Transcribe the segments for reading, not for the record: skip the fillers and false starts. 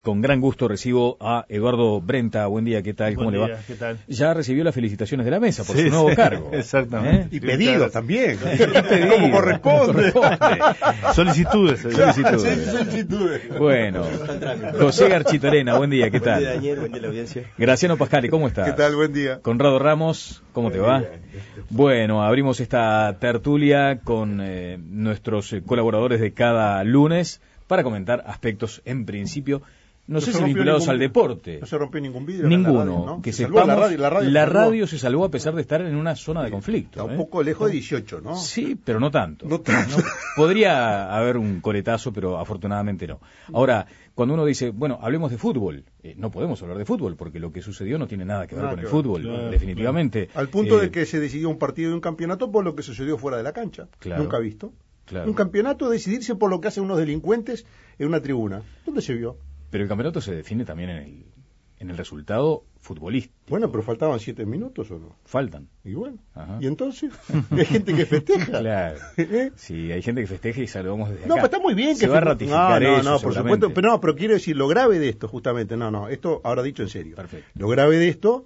Con gran gusto recibo a Eduardo Brenta. Buen día, ¿qué tal? ¿Cómo le va? ¿Qué tal? Ya recibió las felicitaciones de la mesa por su nuevo cargo. Exactamente. Y pedidos también. Como corresponde. Solicitudes. Solicitudes. Bueno, José Garchitorena, buen día, ¿qué Buen tal? día, Daniel, buen día la audiencia. Graciano Pascali, ¿cómo estás? ¿Qué tal? Buen día. Conrado Ramos, ¿cómo te va? Bueno, abrimos esta tertulia con nuestros colaboradores de cada lunes para comentar aspectos, en principio, no sé si vinculados al deporte. No se rompió ningún vidrio. Ninguno. La radio, ¿no? Que se sepamos, salvó la radio se salvó a pesar de estar en una zona de conflicto. Está un poco lejos de 18, ¿no? Sí, pero no tanto. No tanto. ¿No? Podría haber un coletazo, pero afortunadamente no. Ahora, cuando uno dice, bueno, hablemos de fútbol, no podemos hablar de fútbol, porque lo que sucedió no tiene nada que ver con el fútbol, definitivamente. Al punto de que se decidió un partido y un campeonato por lo que sucedió fuera de la cancha. Claro. Nunca visto. Claro. Un campeonato decidirse por lo que hacen unos delincuentes en una tribuna. ¿Dónde se vio? Pero el campeonato se define también en el resultado futbolístico. Bueno, pero faltaban 7 minutos o no. Faltan. Y bueno. Ajá. ¿Y entonces? Hay gente que festeja. Claro. Sí, hay gente que festeja y saludamos desde acá. No, pero está muy bien que se va a ratificar eso, no, por supuesto, pero quiero decir, lo grave de esto, justamente, esto ahora dicho en serio. Perfecto. Lo grave de esto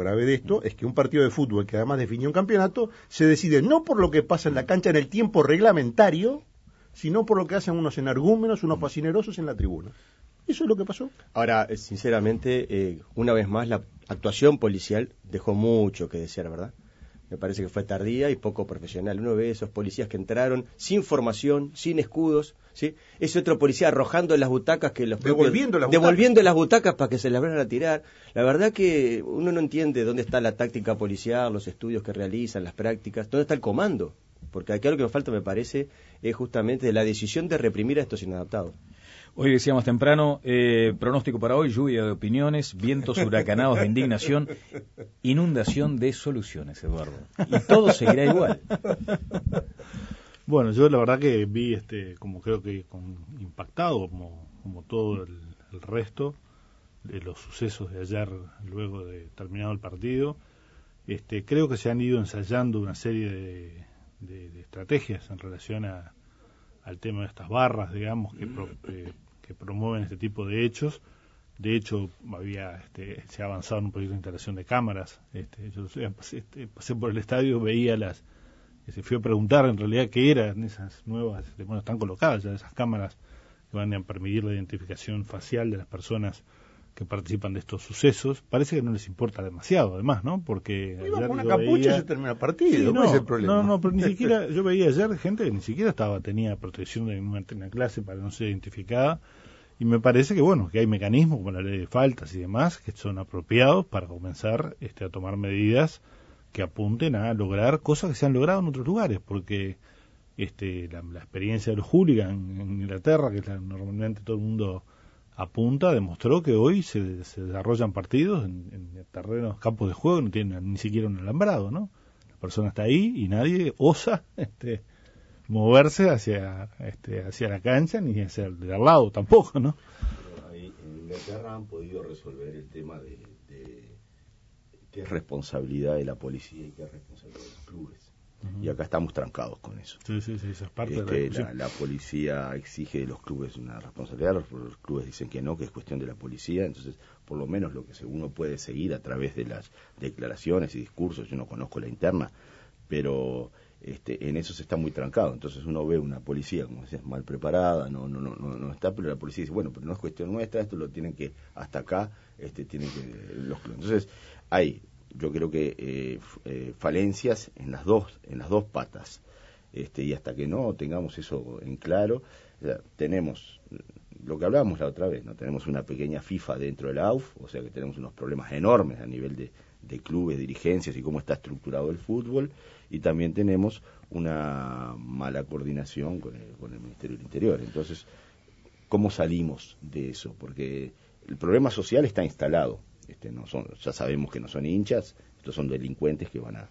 es que un partido de fútbol que además definió un campeonato se decide no por lo que pasa en la cancha en el tiempo reglamentario, sino por lo que hacen unos energúmenos, unos fascinerosos en la tribuna. Eso es lo que pasó. Ahora, sinceramente, una vez más, la actuación policial dejó mucho que desear, ¿verdad? Me parece que fue tardía y poco profesional. Uno ve esos policías que entraron sin formación, sin escudos, ¿sí? Ese otro policía arrojando en las butacas que los devolviendo las butacas para que se las vayan a tirar. La verdad que uno no entiende dónde está la táctica policial, los estudios que realizan, las prácticas, dónde está el comando. Porque aquí lo que nos falta, me parece, es justamente la decisión de reprimir a estos inadaptados. Hoy decíamos temprano, pronóstico para hoy, lluvia de opiniones, vientos huracanados de indignación, inundación de soluciones, Eduardo. Y todo seguirá igual. Bueno, yo la verdad que vi, como creo que impactado, como todo el resto de los sucesos de ayer, luego de terminado el partido. Creo que se han ido ensayando una serie de estrategias en relación al tema de estas barras, digamos, que promueven este tipo de hechos. De hecho, se ha avanzado en un proyecto de instalación de cámaras. Yo pasé por el estadio, veía se fui a preguntar en realidad qué eran esas nuevas, bueno, están colocadas ya esas cámaras que van a permitir la identificación facial de las personas que participan de estos sucesos. Parece que no les importa demasiado, además, ¿no? Porque iba con una capucha y se termina el partido. Sí, ¿Cuál es el problema? No, pero ni siquiera, yo veía ayer gente que ni siquiera tenía protección de una clase para no ser identificada, y me parece que, bueno, que hay mecanismos como la ley de faltas y demás que son apropiados para comenzar a tomar medidas que apunten a lograr cosas que se han logrado en otros lugares, porque la experiencia de los hooligans en Inglaterra, que normalmente todo el mundo apunta, demostró que hoy se desarrollan partidos en terrenos, campos de juego, no tienen ni siquiera un alambrado, ¿no? La persona está ahí y nadie osa moverse hacia la cancha ni hacia el de al lado tampoco, ¿no? Pero ahí en Inglaterra han podido resolver el tema de qué es responsabilidad de la policía y qué es responsabilidad de los clubes. Y acá estamos trancados con eso. Sí, esa es parte de la discusión. La policía exige de los clubes una responsabilidad, los clubes dicen que no, que es cuestión de la policía. Entonces, por lo menos lo que uno puede seguir a través de las declaraciones y discursos, yo no conozco la interna, pero en eso se está muy trancado. Entonces uno ve una policía, como decías, mal preparada, no está, pero la policía dice, bueno, pero no es cuestión nuestra, esto lo tienen que, hasta acá, tienen que los clubes. Entonces, yo creo que falencias en las dos patas, y hasta que no tengamos eso en claro, tenemos lo que hablábamos la otra vez, no tenemos una pequeña FIFA dentro de la AUF, o sea que tenemos unos problemas enormes a nivel de clubes, dirigencias y cómo está estructurado el fútbol, y también tenemos una mala coordinación con el Ministerio del Interior. Entonces, ¿cómo salimos de eso? Porque el problema social está instalado. Ya sabemos que no son hinchas, estos son delincuentes que van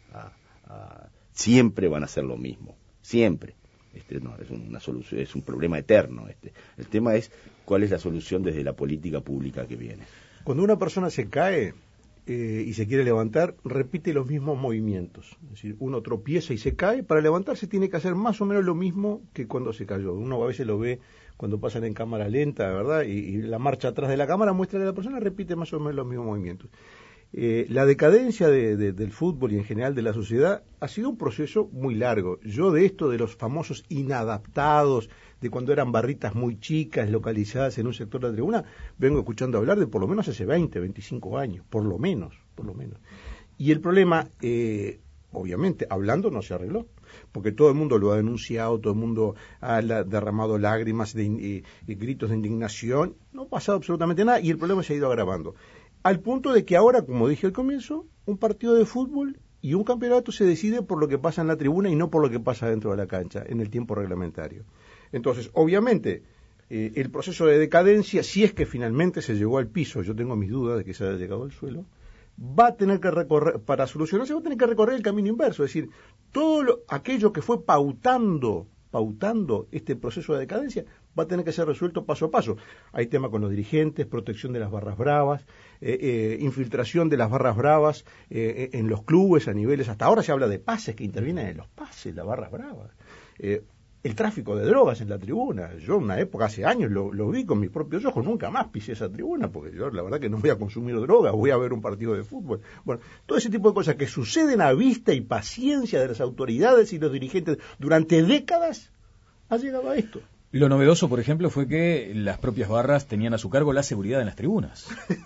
siempre van a hacer lo mismo, siempre. No es una solución, es un problema eterno. El tema es cuál es la solución desde la política pública que viene. Cuando una persona se cae y se quiere levantar, repite los mismos movimientos. Es decir, uno tropieza y se cae, para levantarse tiene que hacer más o menos lo mismo que cuando se cayó. Uno a veces lo ve cuando pasan en cámara lenta, ¿verdad? Y la marcha atrás de la cámara muestra que la persona repite más o menos los mismos movimientos. La decadencia del fútbol y en general de la sociedad ha sido un proceso muy largo. Yo de esto, de los famosos inadaptados, de cuando eran barritas muy chicas, localizadas en un sector de la tribuna, vengo escuchando hablar de por lo menos hace 20, 25 años, por lo menos. Y el problema, obviamente, hablando no se arregló, porque todo el mundo lo ha denunciado, todo el mundo ha derramado lágrimas, gritos de indignación, no ha pasado absolutamente nada y el problema se ha ido agravando. Al punto de que ahora, como dije al comienzo, un partido de fútbol y un campeonato se decide por lo que pasa en la tribuna y no por lo que pasa dentro de la cancha, en el tiempo reglamentario. Entonces, obviamente, el proceso de decadencia, si es que finalmente se llegó al piso, yo tengo mis dudas de que se haya llegado al suelo, va a tener que recorrer, para solucionarse, va a tener que recorrer el camino inverso, es decir, aquello que fue pautando este proceso de decadencia va a tener que ser resuelto paso a paso. Hay tema con los dirigentes, protección de las barras bravas, infiltración de las barras bravas en los clubes a niveles, hasta ahora se habla de pases, que intervienen en los pases, las barras bravas. El tráfico de drogas en la tribuna. Yo en una época, hace años, lo vi con mis propios ojos, nunca más pisé esa tribuna, porque yo la verdad que no voy a consumir drogas, voy a ver un partido de fútbol. Bueno, todo ese tipo de cosas que suceden a vista y paciencia de las autoridades y los dirigentes durante décadas, ha llegado a esto. Lo novedoso, por ejemplo, fue que las propias barras tenían a su cargo la seguridad en las tribunas.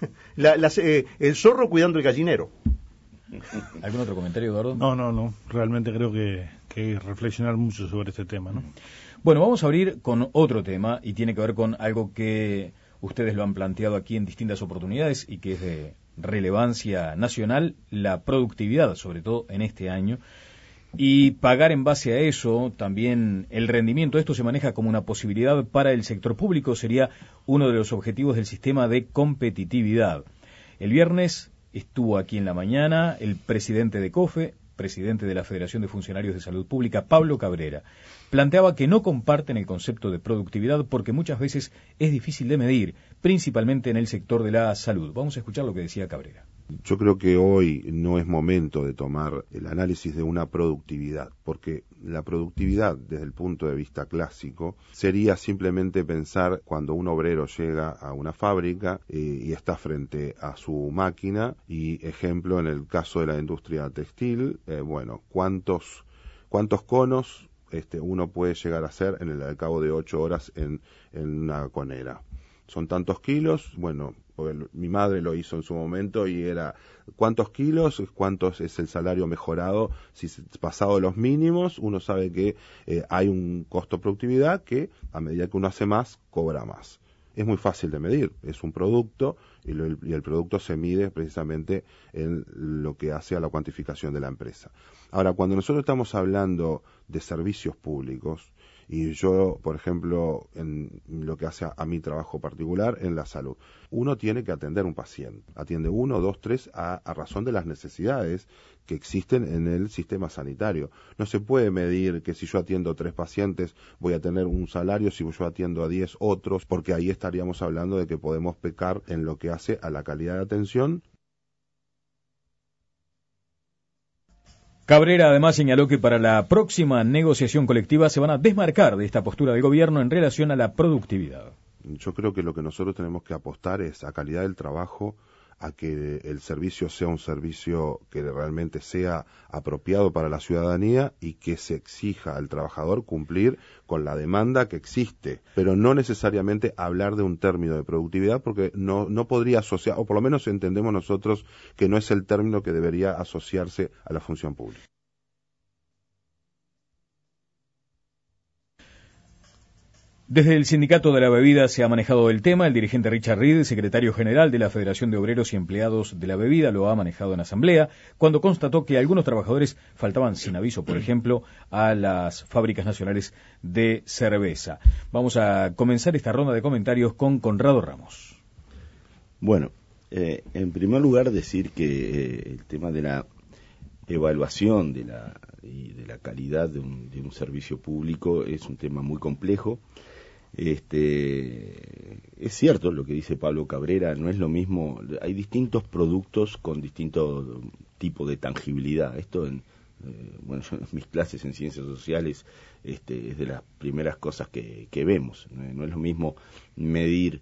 El zorro cuidando el gallinero. ¿Algún otro comentario, Eduardo? No. Realmente creo que hay que reflexionar mucho sobre este tema, ¿no? Bueno, vamos a abrir con otro tema y tiene que ver con algo que ustedes lo han planteado aquí en distintas oportunidades y que es de relevancia nacional, la productividad, sobre todo en este año. Y pagar en base a eso también el rendimiento. Esto se maneja como una posibilidad para el sector público, sería uno de los objetivos del sistema de competitividad. El viernes estuvo aquí en la mañana el presidente de COFE, presidente de la Federación de Funcionarios de Salud Pública, Pablo Cabrera. Planteaba que no comparten el concepto de productividad porque muchas veces es difícil de medir, principalmente en el sector de la salud. Vamos a escuchar lo que decía Cabrera. Yo creo que hoy no es momento de tomar el análisis de una productividad, porque la productividad desde el punto de vista clásico sería simplemente pensar cuando un obrero llega a una fábrica y está frente a su máquina y, ejemplo, en el caso de la industria textil, ¿cuántos conos uno puede llegar a hacer al cabo de 8 horas en una conera? Son tantos kilos, porque mi madre lo hizo en su momento y era cuántos kilos, cuántos es el salario mejorado, si pasado los mínimos, uno sabe que hay un costo de productividad que a medida que uno hace más, cobra más. Es muy fácil de medir, es un producto y el producto se mide precisamente en lo que hace a la cuantificación de la empresa. Ahora, cuando nosotros estamos hablando de servicios públicos, y yo, por ejemplo, en lo que hace a mi trabajo particular, en la salud, uno tiene que atender un paciente. Atiende 1, 2, 3 a razón de las necesidades que existen en el sistema sanitario. No se puede medir que si yo atiendo 3 pacientes voy a tener un salario, si yo atiendo a 10 otros, porque ahí estaríamos hablando de que podemos pecar en lo que hace a la calidad de atención. Cabrera además señaló que para la próxima negociación colectiva se van a desmarcar de esta postura del gobierno en relación a la productividad. Yo creo que lo que nosotros tenemos que apostar es a calidad del trabajo, a que el servicio sea un servicio que realmente sea apropiado para la ciudadanía y que se exija al trabajador cumplir con la demanda que existe, pero no necesariamente hablar de un término de productividad porque no podría asociar, o por lo menos entendemos nosotros que no es el término que debería asociarse a la función pública. Desde el Sindicato de la Bebida se ha manejado el tema. El dirigente Richard Reed, secretario general de la Federación de Obreros y Empleados de la Bebida, lo ha manejado en asamblea, cuando constató que algunos trabajadores faltaban sin aviso, por ejemplo, a las fábricas nacionales de cerveza. Vamos a comenzar esta ronda de comentarios con Conrado Ramos. Bueno, en primer lugar decir que el tema de la evaluación de la calidad de un servicio público es un tema muy complejo. Es cierto lo que dice Pablo Cabrera, no es lo mismo, hay distintos productos con distinto tipo de tangibilidad. Esto bueno, yo en mis clases en ciencias sociales es de las primeras cosas que vemos. No es lo mismo medir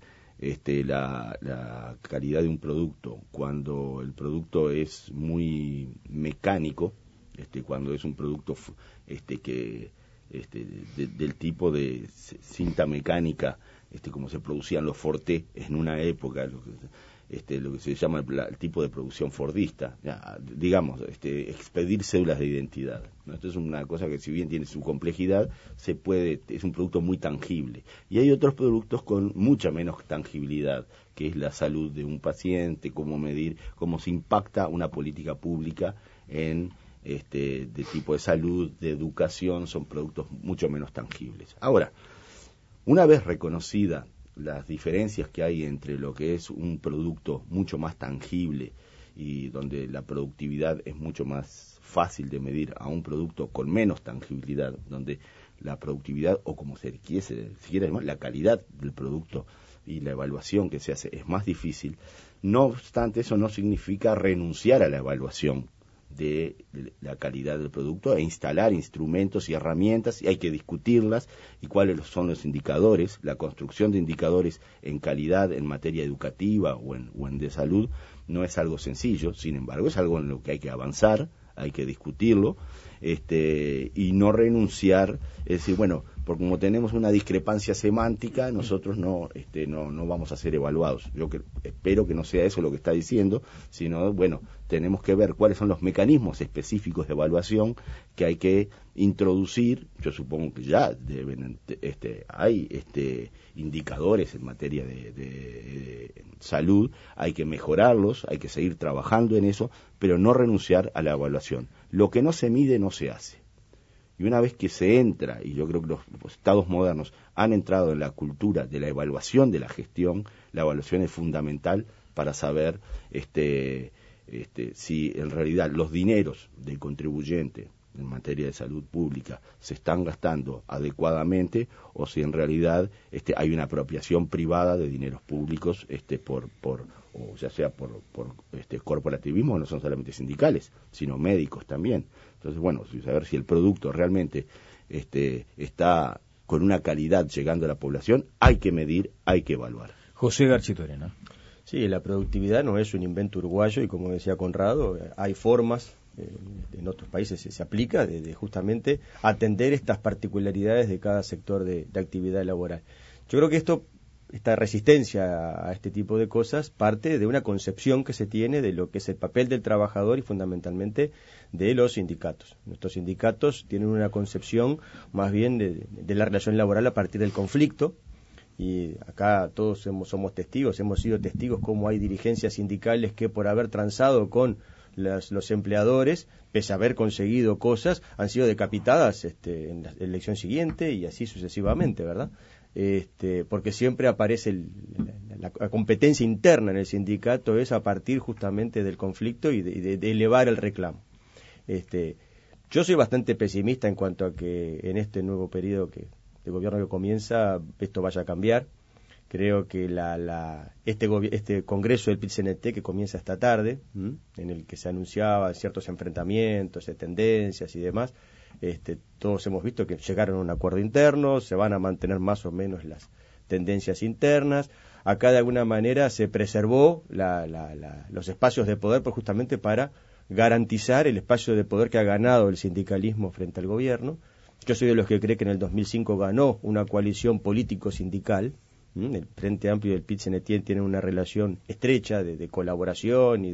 la calidad de un producto cuando el producto es muy mecánico, cuando es un producto que del tipo de cinta mecánica, como se producían los Forte en una época, lo que se llama el tipo de producción fordista, digamos, expedir cédulas de identidad, ¿no? Esto es una cosa que, si bien tiene su complejidad, es un producto muy tangible. Y hay otros productos con mucha menos tangibilidad, que es la salud de un paciente, cómo medir, cómo se impacta una política pública en de tipo de salud, de educación, son productos mucho menos tangibles. Ahora, una vez reconocida las diferencias que hay entre lo que es un producto mucho más tangible y donde la productividad es mucho más fácil de medir, a un producto con menos tangibilidad, donde la productividad, o como se quiere llamar, la calidad del producto y la evaluación que se hace es más difícil, no obstante, eso no significa renunciar a la evaluación de la calidad del producto e instalar instrumentos y herramientas, y hay que discutirlas, y cuáles son los indicadores. La construcción de indicadores en calidad en materia educativa o en de salud no es algo sencillo, sin embargo es algo en lo que hay que avanzar, hay que discutirlo, y no renunciar, es decir, bueno, porque como tenemos una discrepancia semántica, nosotros no vamos a ser evaluados. Yo espero que no sea eso lo que está diciendo, sino, bueno, tenemos que ver cuáles son los mecanismos específicos de evaluación que hay que introducir. Yo supongo que ya hay indicadores en materia de salud, hay que mejorarlos, hay que seguir trabajando en eso, pero no renunciar a la evaluación. Lo que no se mide no se hace. Y una vez que se entra, y yo creo que los estados modernos han entrado en la cultura de la evaluación de la gestión, la evaluación es fundamental para saber si en realidad los dineros del contribuyente en materia de salud pública se están gastando adecuadamente, o si en realidad hay una apropiación privada de dineros públicos o ya sea por corporativismo, no son solamente sindicales, sino médicos también. Entonces, bueno, saber si el producto realmente está con una calidad llegando a la población, hay que medir, hay que evaluar. José Garchitorena. Sí, la productividad no es un invento uruguayo, y como decía Conrado, hay formas, en otros países se aplica, de justamente atender estas particularidades de cada sector de actividad laboral. Yo creo que esta resistencia a este tipo de cosas parte de una concepción que se tiene de lo que es el papel del trabajador y fundamentalmente de los sindicatos. Nuestros sindicatos tienen una concepción más bien de la relación laboral a partir del conflicto, y acá todos somos testigos, hemos sido testigos cómo hay dirigencias sindicales que, por haber transado con los empleadores, pese a haber conseguido cosas, han sido decapitadas en la elección siguiente, y así sucesivamente, ¿verdad? Porque siempre aparece la competencia interna en el sindicato, es a partir justamente del conflicto y de elevar el reclamo. Yo soy bastante pesimista en cuanto a que en este nuevo periodo de gobierno que comienza, esto vaya a cambiar. Creo que este congreso del PIT-CNT que comienza esta tarde, en el que se anunciaban ciertos enfrentamientos, tendencias y demás, todos hemos visto que llegaron a un acuerdo interno, se van a mantener más o menos las tendencias internas. Acá de alguna manera se preservó los espacios de poder, pues justamente para garantizar el espacio de poder que ha ganado el sindicalismo frente al gobierno. Yo soy de los que cree que en el 2005 ganó una coalición político-sindical. El Frente Amplio y el PIT-CNT tienen una relación estrecha de colaboración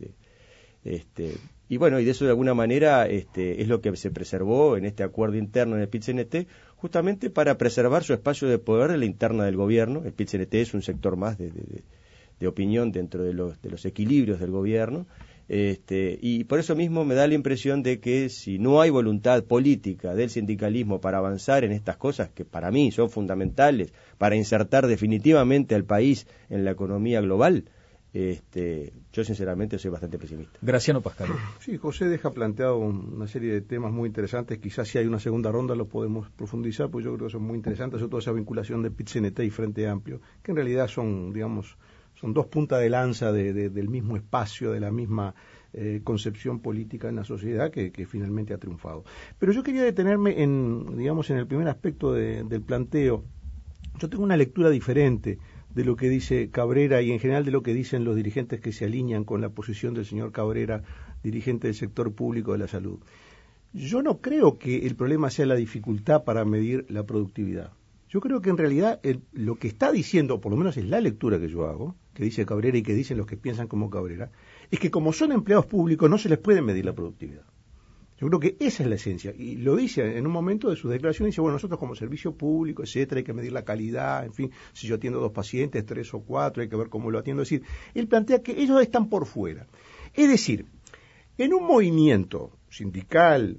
y bueno, y de eso de alguna manera es lo que se preservó en este acuerdo interno en el PIT-CNT, justamente para preservar su espacio de poder en la interna del gobierno. El PIT-CNT es un sector más de opinión dentro de los equilibrios del gobierno. Y por eso mismo me da la impresión de que si no hay voluntad política del sindicalismo para avanzar en estas cosas que para mí son fundamentales para insertar definitivamente al país en la economía global, Yo sinceramente soy bastante pesimista. Graciano Pascal. Sí, José deja planteado una serie de temas muy interesantes. Quizás si hay una segunda ronda lo podemos profundizar, pues yo creo que son muy interesantes, sobre todo esa vinculación de PIT-CNT y Frente Amplio, que en realidad son, digamos, son dos puntas de lanza del mismo espacio, de la misma concepción política en la sociedad que finalmente ha triunfado. Pero yo quería detenerme en el primer aspecto del planteo. Yo tengo una lectura diferente de lo que dice Cabrera y en general de lo que dicen los dirigentes que se alinean con la posición del señor Cabrera, dirigente del sector público de la salud. Yo no creo que el problema sea la dificultad para medir la productividad. Yo creo que en realidad lo que está diciendo, por lo menos es la lectura que yo hago, que dice Cabrera y que dicen los que piensan como Cabrera, es que como son empleados públicos no se les puede medir la productividad. Yo creo que esa es la esencia, y lo dice en un momento de sus declaraciones, dice, bueno, nosotros como servicio público, etcétera, hay que medir la calidad, en fin, si yo atiendo 2 pacientes, 3 o 4, hay que ver cómo lo atiendo. Es decir, él plantea que ellos están por fuera. Es decir, en un movimiento sindical,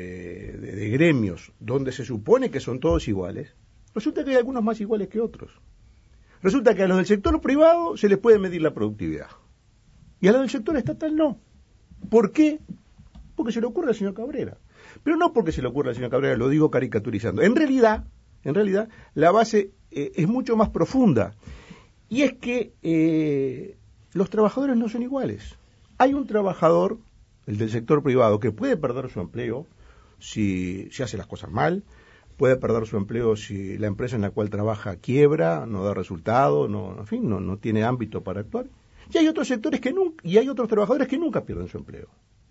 de gremios, donde se supone que son todos iguales, resulta que hay algunos más iguales que otros. Resulta que a los del sector privado se les puede medir la productividad, y a los del sector estatal no. ¿Por qué? Porque se le ocurre al señor Cabrera. Pero no porque se le ocurre al señor Cabrera, lo digo caricaturizando. En realidad, la base es mucho más profunda. Y es que los trabajadores no son iguales. Hay un trabajador, el del sector privado, que puede perder su empleo si hace las cosas mal, puede perder su empleo si la empresa en la cual trabaja quiebra, no da resultado, no tiene ámbito para actuar. Y hay otros sectores y hay otros trabajadores que nunca pierden su empleo,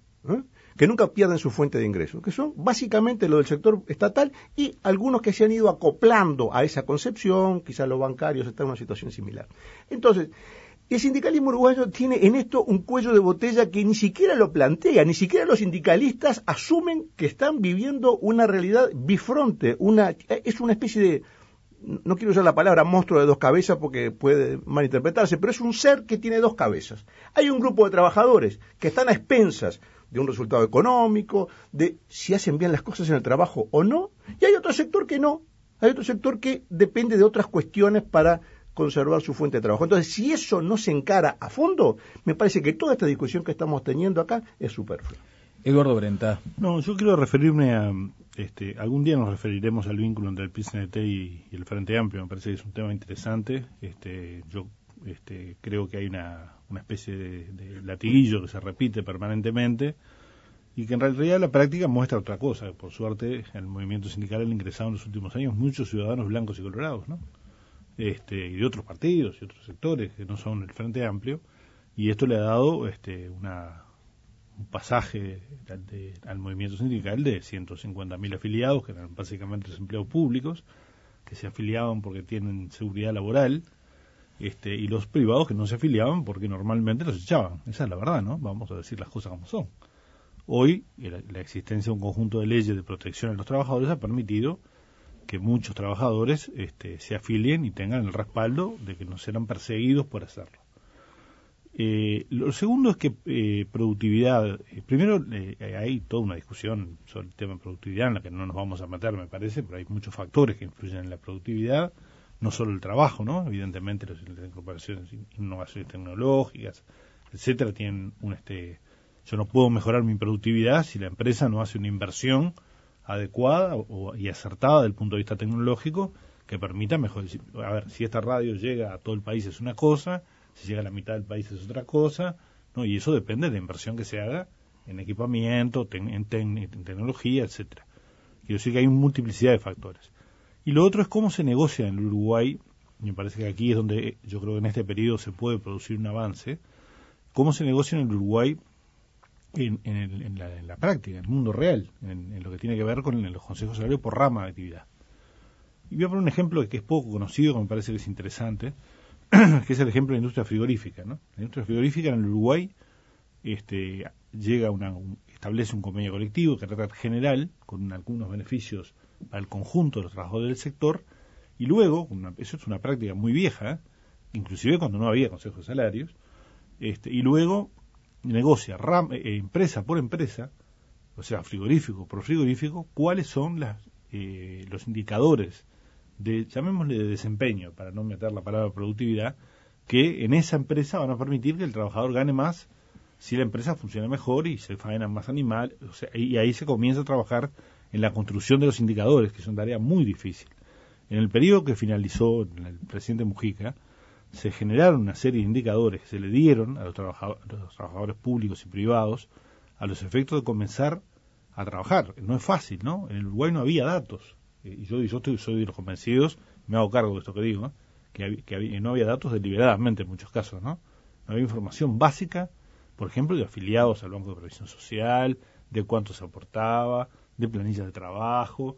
que nunca pierden su fuente de ingresos, que son básicamente lo del sector estatal y algunos que se han ido acoplando a esa concepción, quizás los bancarios están en una situación similar. Entonces, el sindicalismo uruguayo tiene en esto un cuello de botella que ni siquiera lo plantea, ni siquiera los sindicalistas asumen que están viviendo una realidad bifronte, es una especie de, no quiero usar la palabra monstruo de 2 cabezas porque puede malinterpretarse, pero es un ser que tiene 2 cabezas. Hay un grupo de trabajadores que están a expensas de un resultado económico, de si hacen bien las cosas en el trabajo o no, y hay otro sector que no, hay otro sector que depende de otras cuestiones para conservar su fuente de trabajo. Entonces, si eso no se encara a fondo, me parece que toda esta discusión que estamos teniendo acá es superflua. Eduardo Brenta. No, yo quiero referirme a, algún día nos referiremos al vínculo entre el PIT-CNT y el Frente Amplio, me parece que es un tema interesante. Yo creo que hay una especie de latiguillo que se repite permanentemente y que en realidad la práctica muestra otra cosa. Por suerte, el movimiento sindical ha ingresado en los últimos años muchos ciudadanos blancos y colorados, ¿no? Y de otros partidos y otros sectores que no son el Frente Amplio, y esto le ha dado un pasaje al movimiento sindical de 150.000 afiliados, que eran básicamente los empleados públicos, que se afiliaban porque tienen seguridad laboral, y los privados que no se afiliaban porque normalmente los echaban. Esa es la verdad, ¿no? Vamos a decir las cosas como son. Hoy, la existencia de un conjunto de leyes de protección a los trabajadores ha permitido que muchos trabajadores se afilien y tengan el respaldo de que no serán perseguidos por hacerlo. Lo segundo es que productividad, primero hay toda una discusión sobre el tema de productividad en la que no nos vamos a meter, me parece, pero hay muchos factores que influyen en la productividad, no solo el trabajo, ¿no? Evidentemente las incorporaciones, innovaciones tecnológicas, etcétera, tienen yo no puedo mejorar mi productividad si la empresa no hace una inversión adecuada y acertada desde el punto de vista tecnológico que permita mejor. A ver, si esta radio llega a todo el país es una cosa, si llega a la mitad del país es otra cosa, ¿no? Y eso depende de la inversión que se haga en equipamiento, en tecnología, etcétera. Quiero decir que hay una multiplicidad de factores. Y lo otro es cómo se negocia en el Uruguay, y me parece que aquí es donde yo creo que en este periodo se puede producir un avance, cómo se negocia en el Uruguay en la práctica, en el mundo real, en lo que tiene que ver con los consejos salarios por rama de actividad. Y voy a poner un ejemplo que es poco conocido, que me parece que es interesante, que es el ejemplo de la industria frigorífica, ¿no? La industria frigorífica en el Uruguay establece un convenio colectivo de carácter general, con algunos beneficios para el conjunto de los trabajadores del sector, y luego, eso es una práctica muy vieja, inclusive cuando no había consejos de salarios, y luego negocia empresa por empresa, o sea, frigorífico por frigorífico, cuáles son los indicadores llamémosle de desempeño, para no meter la palabra productividad, que en esa empresa van a permitir que el trabajador gane más si la empresa funciona mejor y se faenan más animales, o sea, y ahí se comienza a trabajar en la construcción de los indicadores, que es una tarea muy difícil. En el periodo que finalizó el presidente Mujica, se generaron una serie de indicadores que se le dieron a los trabajadores públicos y privados a los efectos de comenzar a trabajar. No es fácil, ¿no? En el Uruguay no había datos. Y yo soy de los convencidos, me hago cargo de esto que digo, ¿no? que no había datos deliberadamente en muchos casos, ¿no? No había información básica, por ejemplo, de afiliados al Banco de Previsión Social, de cuánto se aportaba, de planillas de trabajo,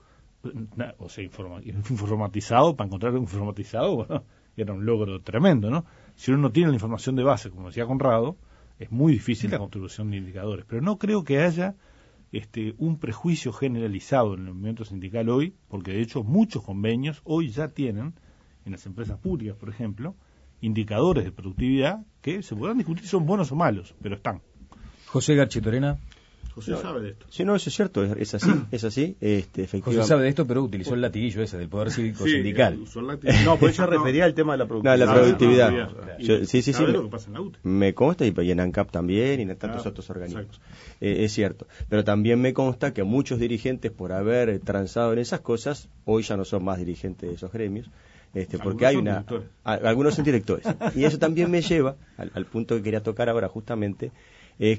o sea, informatizado, para encontrar un informatizado, bueno, era un logro tremendo, ¿no? Si uno no tiene la información de base, como decía Conrado, es muy difícil la construcción de indicadores. Pero no creo que haya un prejuicio generalizado en el movimiento sindical hoy, porque de hecho muchos convenios hoy ya tienen, en las empresas públicas, por ejemplo, indicadores de productividad que se podrán discutir si son buenos o malos, pero están. José Garchitorena. José sabe de esto. Sí, no, eso es cierto, es así, efectivamente. José sabe de esto, pero utilizó el latiguillo ese del poder cívico sindical. No, por eso refería al tema de la productividad. No, la productividad. Sí. Lo que pasa en la UTE. Me consta, y en ANCAP también, y en tantos otros organismos. Es cierto. Pero también me consta que muchos dirigentes, por haber transado en esas cosas, hoy ya no son más dirigentes de esos gremios, porque hay algunos son directores. Y eso también me lleva al punto que quería tocar ahora justamente, es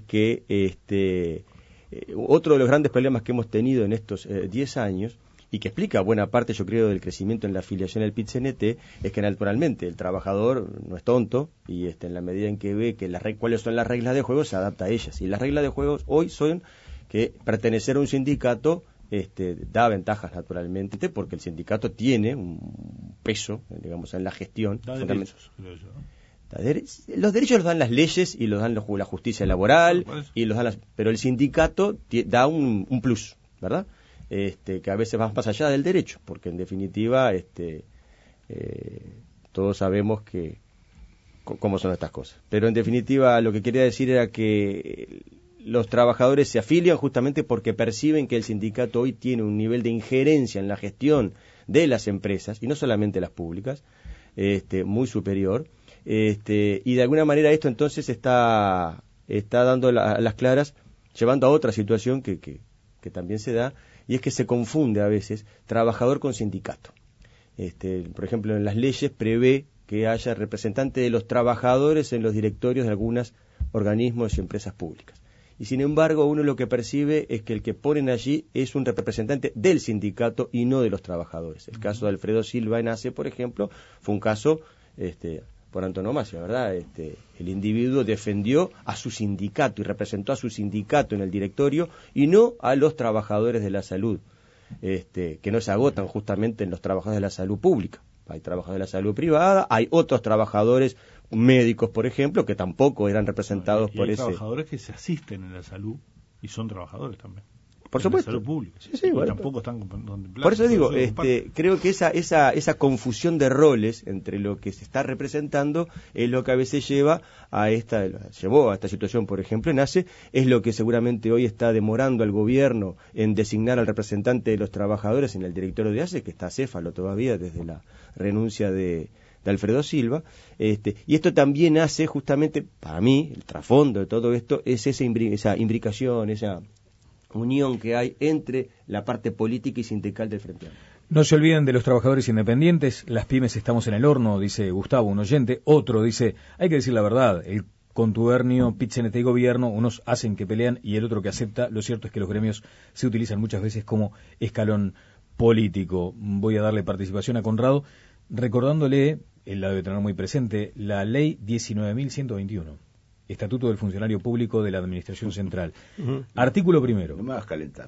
que otro de los grandes problemas que hemos tenido en estos 10 años, y que explica buena parte, yo creo, del crecimiento en la afiliación al PIT-CNT, es que naturalmente el trabajador no es tonto, y en la medida en que ve que cuáles son las reglas de juego, se adapta a ellas. Y las reglas de juego hoy son que pertenecer a un sindicato da ventajas naturalmente, porque el sindicato tiene un peso, digamos, en la gestión. Da derechos, creo yo, ¿no? Los derechos los dan las leyes y los dan la justicia laboral, y los dan pero el sindicato da un plus, ¿verdad? Que a veces va más allá del derecho, porque en definitiva todos sabemos cómo son estas cosas. Pero en definitiva lo que quería decir era que los trabajadores se afilian justamente porque perciben que el sindicato hoy tiene un nivel de injerencia en la gestión de las empresas, y no solamente las públicas, muy superior. Y de alguna manera esto entonces está dando a las claras, llevando a otra situación que también se da, y es que se confunde a veces trabajador con sindicato. Por ejemplo, en las leyes prevé que haya representante de los trabajadores en los directorios de algunos organismos y empresas públicas. Y sin embargo, uno lo que percibe es que el que ponen allí es un representante del sindicato y no de los trabajadores. El caso de Alfredo Silva en ACE, por ejemplo, fue un caso por antonomasia, ¿verdad? El individuo defendió a su sindicato y representó a su sindicato en el directorio y no a los trabajadores de la salud, que no se agotan justamente en los trabajadores de la salud pública. Hay trabajadores de la salud privada, hay otros trabajadores médicos, por ejemplo, que tampoco eran representados por ese. Hay trabajadores que se asisten en la salud y son trabajadores también. Por supuesto. En la salud pública. Sí, bueno, tampoco están contemplados. Por eso digo, creo que esa confusión de roles entre lo que se está representando es lo que a veces llevó a esta situación, por ejemplo, en ACE, es lo que seguramente hoy está demorando al gobierno en designar al representante de los trabajadores en el directorio de ACE, que está acéfalo todavía desde la renuncia de Alfredo Silva, y esto también hace justamente, para mí, el trasfondo de todo esto es esa imbricación, esa unión que hay entre la parte política y sindical del Frente Amplio. No se olviden de los trabajadores independientes, las pymes estamos en el horno, dice Gustavo, un oyente. Otro dice, hay que decir la verdad, el contubernio, PIT-CNT y gobierno, unos hacen que pelean y el otro que acepta. Lo cierto es que los gremios se utilizan muchas veces como escalón político. Voy a darle participación a Conrado, recordándole, él la debe tener muy presente, la ley 19.121. Estatuto del Funcionario Público de la Administración Central. Artículo primero. No me hagas calentar.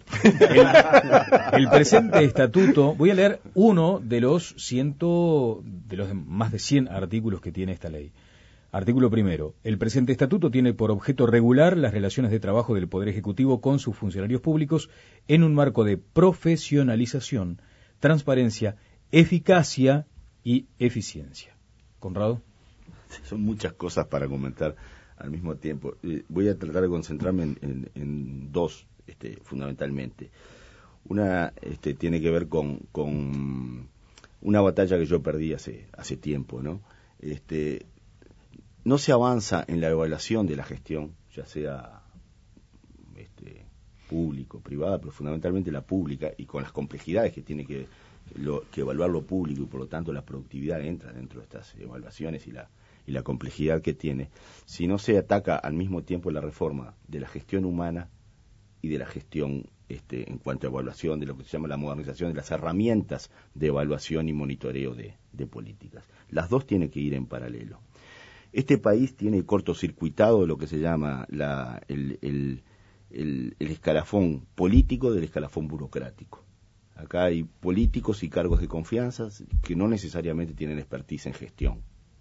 El presente estatuto, voy a leer uno de los más de 100 artículos que tiene esta ley. Artículo primero. El presente estatuto tiene por objeto regular las relaciones de trabajo del Poder Ejecutivo con sus funcionarios públicos en un marco de profesionalización, transparencia, eficacia y eficiencia. Conrado. Son muchas cosas para comentar al mismo tiempo. Voy a tratar de concentrarme en dos, fundamentalmente. Una tiene que ver con una batalla que yo perdí hace tiempo, ¿no? no se avanza en la evaluación de la gestión, ya sea público, privada, pero fundamentalmente la pública, y con las complejidades que tiene que evaluar lo público, y por lo tanto la productividad entra dentro de estas evaluaciones y la complejidad que tiene, si no se ataca al mismo tiempo la reforma de la gestión humana y de la gestión en cuanto a evaluación, de lo que se llama la modernización de las herramientas de evaluación y monitoreo de políticas. Las dos tienen que ir en paralelo. Este país tiene cortocircuitado lo que se llama el escalafón político del escalafón burocrático. Acá hay políticos y cargos de confianza que no necesariamente tienen expertise en gestión.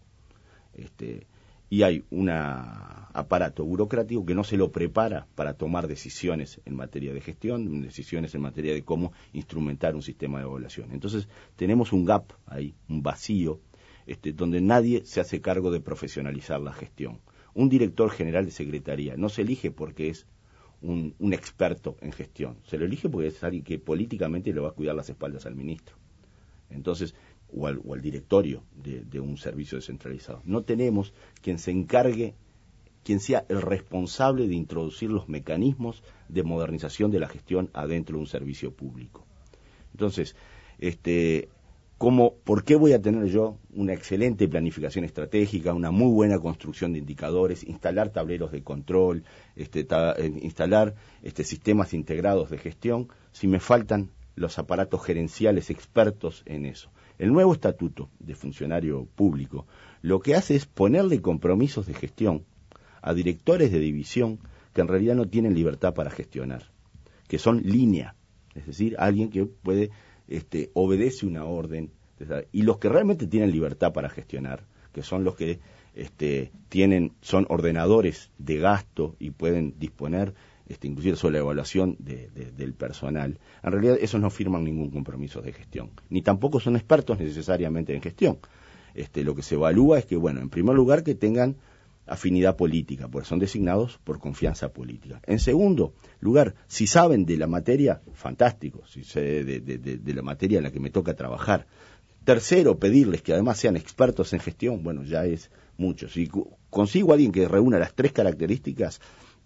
Y hay un aparato burocrático que no se lo prepara para tomar decisiones en materia de gestión, decisiones en materia de cómo instrumentar un sistema de evaluación. Entonces tenemos un gap ahí, un vacío, donde nadie se hace cargo de profesionalizar la gestión. Un director general de secretaría no se elige porque es un experto en gestión, se lo elige porque es alguien que políticamente le va a cuidar las espaldas al ministro. Entonces, o al directorio de un servicio descentralizado. No tenemos quien se encargue, quien sea el responsable de introducir los mecanismos de modernización de la gestión adentro de un servicio público. Entonces, ¿por qué voy a tener yo una excelente planificación estratégica, una muy buena construcción de indicadores, instalar tableros de control, instalar sistemas integrados de gestión, si me faltan los aparatos gerenciales expertos en eso? El nuevo estatuto de funcionario público lo que hace es ponerle compromisos de gestión a directores de división que en realidad no tienen libertad para gestionar, que son línea, es decir, alguien que puede obedece una orden, y los que realmente tienen libertad para gestionar, que son los que son ordenadores de gasto y pueden disponer inclusive sobre la evaluación del personal, en realidad esos no firman ningún compromiso de gestión, ni tampoco son expertos necesariamente en gestión. Lo que se evalúa es que, bueno, en primer lugar que tengan afinidad política, porque son designados por confianza política. En segundo lugar, si saben de la materia, fantástico, si sé de la materia en la que me toca trabajar. Tercero, pedirles que además sean expertos en gestión, bueno, ya es mucho. Si consigo a alguien que reúna las tres características,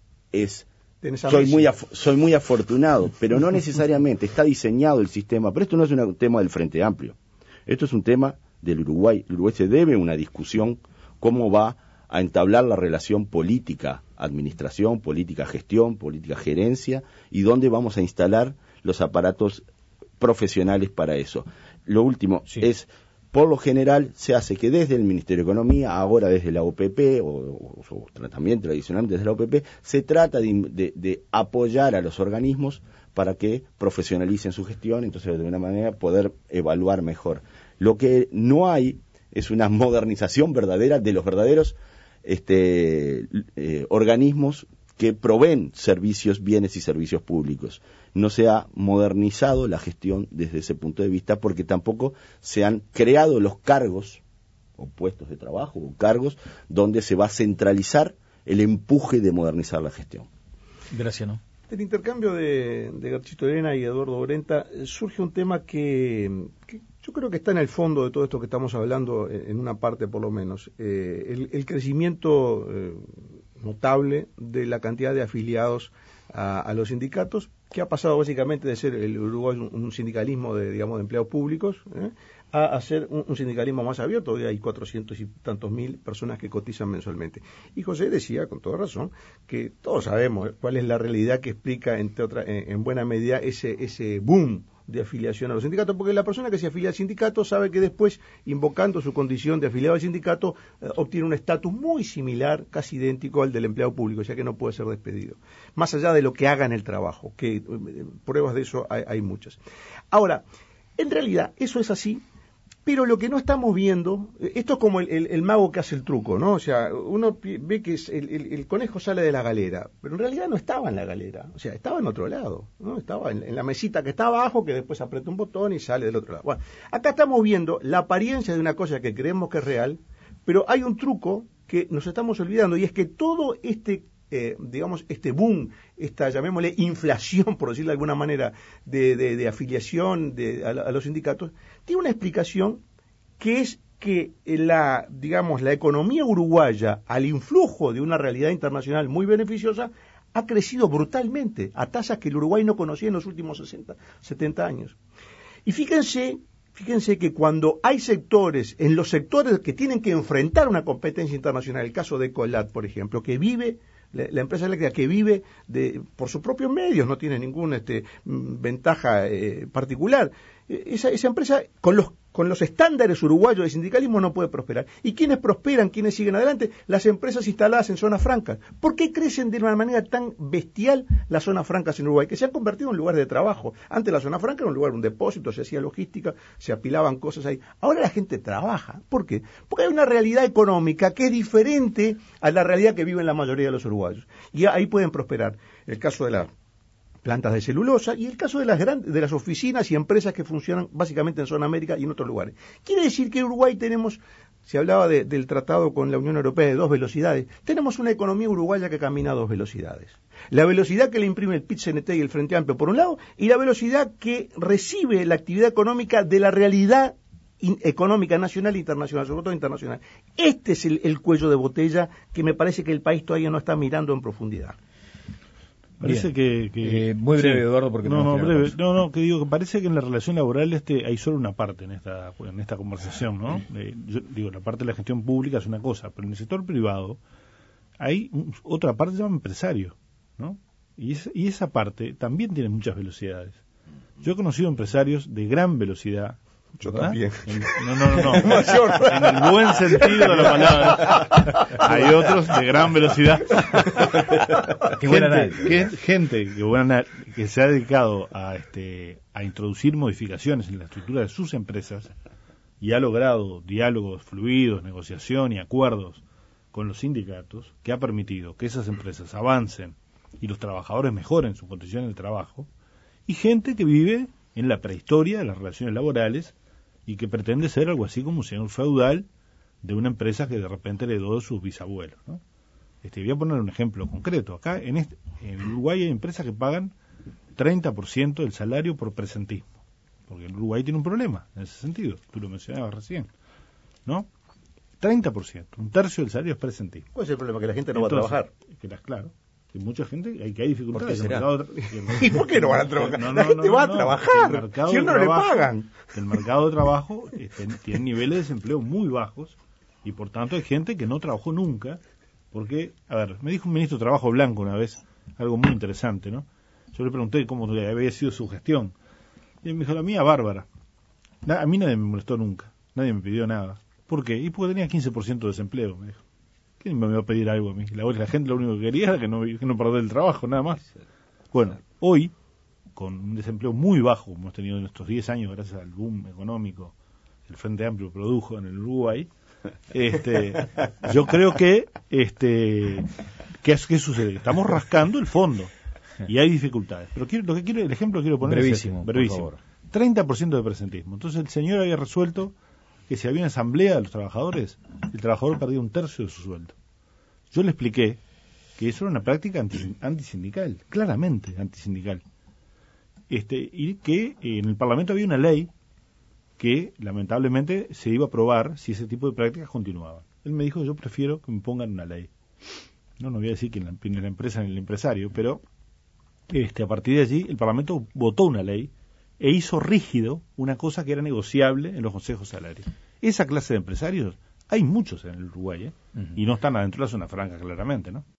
soy muy afortunado, pero no necesariamente está diseñado el sistema. Pero esto no es un tema del Frente Amplio, esto es un tema del Uruguay. El Uruguay se debe una discusión cómo va a entablar la relación política administración, política gestión, política gerencia, y dónde vamos a instalar los aparatos profesionales para eso. Lo último es, por lo general, se hace que desde el Ministerio de Economía, ahora desde la OPP, o también tradicionalmente desde la OPP, se trata de apoyar a los organismos para que profesionalicen su gestión, entonces de una manera poder evaluar mejor. Lo que no hay es una modernización verdadera de los verdaderos organismos que proveen servicios, bienes y servicios públicos. No se ha modernizado la gestión desde ese punto de vista porque tampoco se han creado los cargos o puestos de trabajo o cargos donde se va a centralizar el empuje de modernizar la gestión. Gracias, Del intercambio de Garchito Arena y Eduardo Brenta surge un tema que yo creo que está en el fondo de todo esto que estamos hablando, en una parte por lo menos, el crecimiento notable de la cantidad de afiliados a los sindicatos, que ha pasado básicamente de ser el Uruguay un sindicalismo de empleados públicos, a ser un sindicalismo más abierto. Hoy hay 400 y tantos mil personas que cotizan mensualmente. Y José decía, con toda razón, que todos sabemos cuál es la realidad que explica, en buena medida, ese boom de afiliación a los sindicatos, porque la persona que se afilia al sindicato sabe que después, invocando su condición de afiliado al sindicato, obtiene un estatus muy similar, casi idéntico al del empleado público, ya que no puede ser despedido, más allá de lo que haga en el trabajo, que pruebas de eso hay muchas. Ahora, en realidad, eso es así, pero lo que no estamos viendo, esto es como el mago que hace el truco, ¿no? O sea, uno ve que el conejo sale de la galera, pero en realidad no estaba en la galera, o sea, estaba en otro lado, ¿no? Estaba en la mesita que está abajo, que después aprieta un botón y sale del otro lado. Bueno, acá estamos viendo la apariencia de una cosa que creemos que es real, pero hay un truco que nos estamos olvidando, y es que todo este boom, esta, llamémosle, inflación, por decirlo de alguna manera, de afiliación a los sindicatos, tiene una explicación que es que la economía uruguaya, al influjo de una realidad internacional muy beneficiosa, ha crecido brutalmente, a tasas que el Uruguay no conocía en los últimos 70 años. Y fíjense que cuando hay sectores, en los sectores que tienen que enfrentar una competencia internacional, el caso de Ecolat, por ejemplo, que vive, la empresa eléctrica que vive por sus propios medios, no tiene ninguna ventaja particular, esa empresa con los estándares uruguayos de sindicalismo no puede prosperar. ¿Y quiénes prosperan, quiénes siguen adelante? Las empresas instaladas en zonas francas. ¿Por qué crecen de una manera tan bestial las zonas francas en Uruguay? Que se han convertido en lugares de trabajo. Antes la zona franca era un lugar, un depósito, se hacía logística, se apilaban cosas ahí. Ahora la gente trabaja. ¿Por qué? Porque hay una realidad económica que es diferente a la realidad que viven la mayoría de los uruguayos. Y ahí pueden prosperar. El caso de las plantas de celulosa y el caso de las oficinas y empresas que funcionan básicamente en zona América y en otros lugares. Quiere decir que en Uruguay tenemos, se hablaba del tratado con la Unión Europea de 2 velocidades, tenemos una economía uruguaya que camina a 2 velocidades. La velocidad que le imprime el PIT-CNT y el Frente Amplio por un lado, y la velocidad que recibe la actividad económica de la realidad económica nacional e internacional, sobre todo internacional. Este es el cuello de botella que me parece que el país todavía no está mirando en profundidad. Parece que muy breve, sí. Eduardo, porque que digo que parece que en la relación laboral hay solo una parte en esta conversación, ¿no? Yo digo, la parte de la gestión pública es una cosa, pero en el sector privado hay otra parte que se llama empresario, ¿no? Y esa parte también tiene muchas velocidades. Yo he conocido empresarios de gran velocidad. Yo ¿verdad? también. No. En el buen sentido de la palabra. Hay otros de gran velocidad. Gente que se ha dedicado a introducir modificaciones en la estructura de sus empresas y ha logrado diálogos fluidos, negociación y acuerdos con los sindicatos, que ha permitido que esas empresas avancen y los trabajadores mejoren sus condiciones de trabajo, y gente que vive en la prehistoria de las relaciones laborales y que pretende ser algo así como un señor feudal de una empresa que de repente heredó de sus bisabuelos, ¿no? Voy a poner un ejemplo concreto. Acá en Uruguay hay empresas que pagan 30% del salario por presentismo, porque en Uruguay tiene un problema en ese sentido, tú lo mencionabas recién, ¿no? 30%, un tercio del salario es presentismo. ¿Cuál es el problema? Que la gente no va a trabajar. Claro. Que mucha gente, que hay dificultades. ¿Y por qué no van a trabajar? La gente va a trabajar, si no le pagan. El mercado de trabajo tiene niveles de desempleo muy bajos y por tanto hay gente que no trabajó nunca, porque, me dijo un ministro de Trabajo blanco una vez, algo muy interesante, ¿no? Yo le pregunté cómo había sido su gestión. Y él me dijo, la mía bárbara. A mí nadie me molestó nunca, nadie me pidió nada. ¿Por qué? Y porque tenía 15% de desempleo, me dijo. ¿Quién me va a pedir algo a mí? La gente lo único que quería era que no perder el trabajo, nada más. Bueno, hoy, con un desempleo muy bajo, como hemos tenido en estos 10 años, gracias al boom económico que el Frente Amplio produjo en el Uruguay, yo creo que ¿qué sucede? Estamos rascando el fondo y hay dificultades. Pero el ejemplo que quiero poner brevísimo, es este, brevísimo. 30% de presentismo. Entonces el señor había resuelto que si había una asamblea de los trabajadores, el trabajador perdía un tercio de su sueldo. Yo le expliqué que eso era una práctica antisindical, claramente antisindical. Y que en el Parlamento había una ley que lamentablemente se iba a aprobar si ese tipo de prácticas continuaban. Él me dijo, yo prefiero que me pongan una ley. No voy a decir que en la empresa ni el empresario, pero a partir de allí el Parlamento votó una ley e hizo rígido una cosa que era negociable en los consejos salarios. Esa clase de empresarios hay muchos en el Uruguay, y no están adentro de la zona franca, claramente, ¿no?